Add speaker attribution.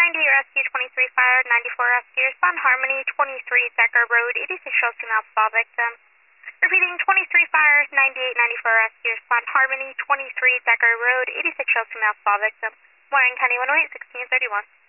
Speaker 1: 98 Rescue 23 Fire, 94 Rescue, respond Harmony, 23 Decker Road, 86 shows female fall victim. Repeating, 23 Fire, 98 94 Rescue, respond Harmony, 23 Decker Road, 86 shows female fall victim. Warren County 108, 1631.